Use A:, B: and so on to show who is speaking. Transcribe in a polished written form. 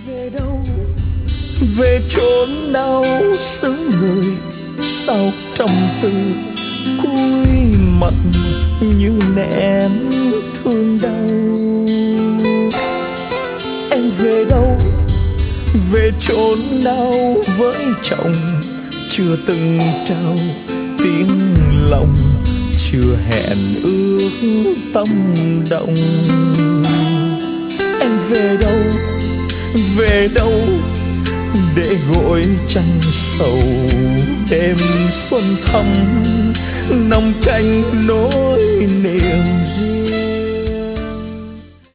A: Về đâu, về chốn nào xứ người, sao trầm tư cúi mặt như nén thương đau. Em về đâu, về chốn nào với chồng chưa từng trao tiếng lòng, chưa hẹn ước tâm động. Em về đâu để gội chăn sầu đêm xuân thắm, nằm cạnh nỗi niềm riêng.